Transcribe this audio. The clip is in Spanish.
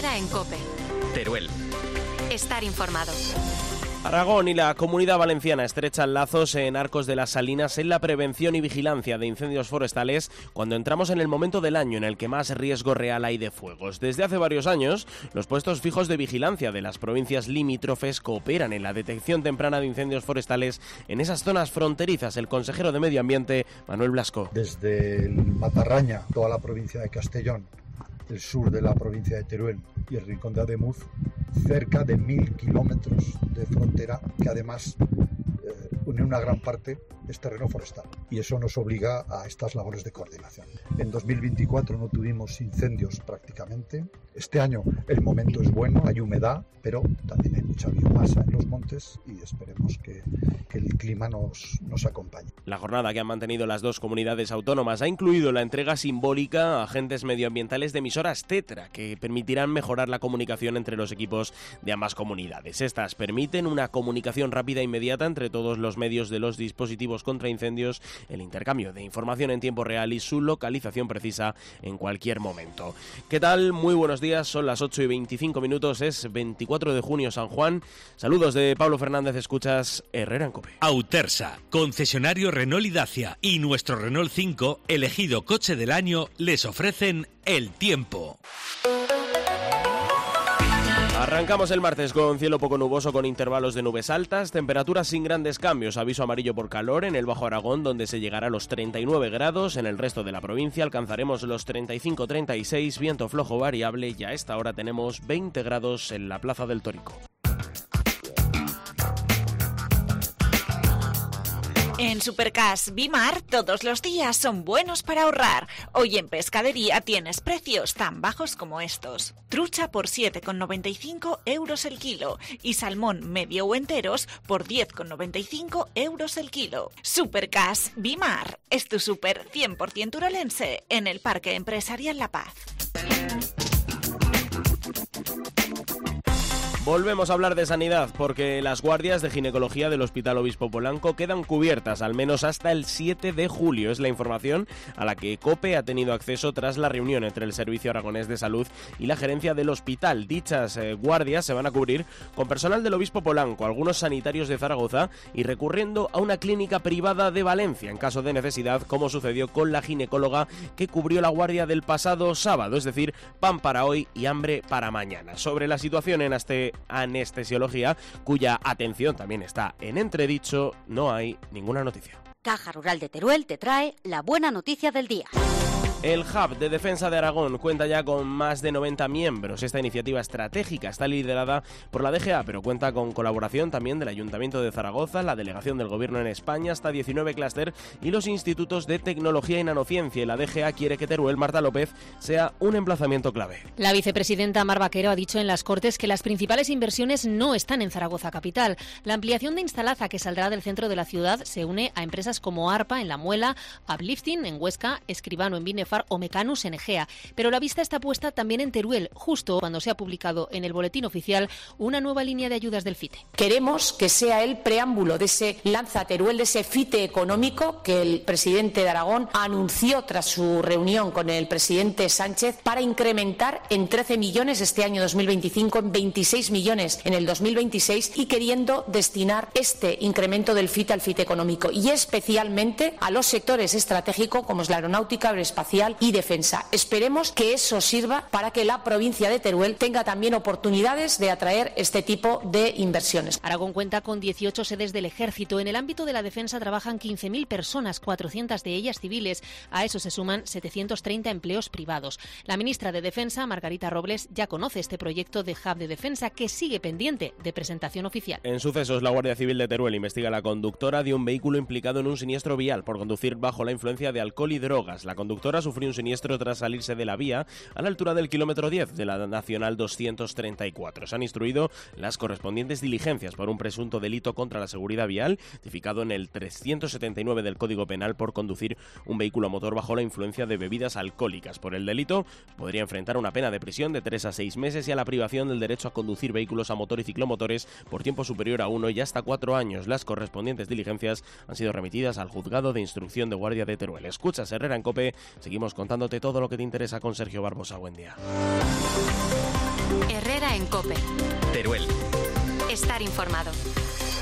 Herrera en COPE. Teruel. Estar informado. Aragón y la Comunidad Valenciana estrechan lazos en Arcos de las Salinas en la prevención y vigilancia de incendios forestales cuando entramos en el momento del año en el que más riesgo real hay de fuegos. Desde hace varios años, los puestos fijos de vigilancia de las provincias limítrofes cooperan en la detección temprana de incendios forestales en esas zonas fronterizas. El consejero de Medio Ambiente, Manuel Blasco. Desde el Matarraña, toda la provincia de Castellón, el sur de la provincia de Teruel y el Rincón de Ademuz, cerca de 1.000 kilómetros de frontera que además en una gran parte es terreno forestal, y eso nos obliga a estas labores de coordinación. En 2024 no tuvimos incendios prácticamente. Este año el momento es bueno, hay humedad, pero también hay mucha biomasa en los montes y esperemos que el clima nos acompañe. La jornada que han mantenido las dos comunidades autónomas ha incluido la entrega simbólica a agentes medioambientales de emisoras Tetra, que permitirán mejorar la comunicación entre los equipos de ambas comunidades. Estas permiten una comunicación rápida e inmediata entre todos los medios de los dispositivos contra incendios, el intercambio de información en tiempo real y su localización precisa en cualquier momento. ¿Qué tal? Muy buenos días, son las 8:25, es 24 de junio, San Juan. Saludos de Pablo Fernández, escuchas Herrera en COPE. Autersa, concesionario Renault y Dacia y nuestro Renault 5, elegido coche del año, les ofrecen el tiempo. Arrancamos el martes con cielo poco nuboso con intervalos de nubes altas, temperaturas sin grandes cambios, aviso amarillo por calor en el Bajo Aragón donde se llegará a los 39 grados, en el resto de la provincia alcanzaremos los 35-36, viento flojo variable y a esta hora tenemos 20 grados en la Plaza del Torico. En Supercash Bimar todos los días son buenos para ahorrar. Hoy en pescadería tienes precios tan bajos como estos. Trucha por 7,95 euros el kilo y salmón medio o enteros por 10,95 euros el kilo. Supercash Bimar es tu súper 100% urolense en el Parque Empresarial La Paz. Volvemos a hablar de sanidad porque las guardias de ginecología del Hospital Obispo Polanco quedan cubiertas al menos hasta el 7 de julio. Es la información a la que COPE ha tenido acceso tras la reunión entre el Servicio Aragonés de Salud y la gerencia del hospital. Dichas guardias se van a cubrir con personal del Obispo Polanco, algunos sanitarios de Zaragoza y recurriendo a una clínica privada de Valencia en caso de necesidad, como sucedió con la ginecóloga que cubrió la guardia del pasado sábado, es decir, pan para hoy y hambre para mañana. Sobre la situación en anestesiología, cuya atención también está en entredicho, no hay ninguna noticia. Caja Rural de Teruel te trae la buena noticia del día. El Hub de Defensa de Aragón cuenta ya con más de 90 miembros. Esta iniciativa estratégica está liderada por la DGA, pero cuenta con colaboración también del Ayuntamiento de Zaragoza, la Delegación del Gobierno en España, hasta 19 clúster y los institutos de tecnología y nanociencia. Y la DGA quiere que Teruel, Marta López, sea un emplazamiento clave. La vicepresidenta Mar Vaquero ha dicho en las Cortes que las principales inversiones no están en Zaragoza capital. La ampliación de Instalaza, que saldrá del centro de la ciudad, se une a empresas como ARPA en La Muela, Uplifting en Huesca, Escribano en Binefar o Mecanus en Egea. Pero la vista está puesta también en Teruel, justo cuando se ha publicado en el boletín oficial una nueva línea de ayudas del FITE. Queremos que sea el preámbulo de ese Lanza Teruel, de ese FITE económico que el presidente de Aragón anunció tras su reunión con el presidente Sánchez para incrementar en 13 millones este año 2025, en 26 millones en el 2026 y queriendo destinar este incremento del FITE al FITE económico y especialmente a los sectores estratégicos como es la aeronáutica, aeroespacial y defensa. Esperemos que eso sirva para que la provincia de Teruel tenga también oportunidades de atraer este tipo de inversiones. Aragón cuenta con 18 sedes del Ejército. En el ámbito de la defensa trabajan 15.000 personas, 400 de ellas civiles. A eso se suman 730 empleos privados. La ministra de Defensa, Margarita Robles, ya conoce este proyecto de Hub de Defensa que sigue pendiente de presentación oficial. En sucesos, la Guardia Civil de Teruel investiga a la conductora de un vehículo implicado en un siniestro vial por conducir bajo la influencia de alcohol y drogas. La conductora sufrió un siniestro tras salirse de la vía a la altura del kilómetro 10 de la Nacional 234. Se han instruido las correspondientes diligencias por un presunto delito contra la seguridad vial, tipificado en el 379 del Código Penal por conducir un vehículo a motor bajo la influencia de bebidas alcohólicas. Por el delito, podría enfrentar una pena de prisión de 3 a 6 meses y a la privación del derecho a conducir vehículos a motor y ciclomotores por tiempo superior a 1 y hasta 4 años. Las correspondientes diligencias han sido remitidas al Juzgado de Instrucción de Guardia de Teruel. Escuchas Herrera en COPE, seguimos seguimos contándote todo lo que te interesa con Sergio Barbosa. Buen día. Herrera en COPE. Teruel. Estar informado.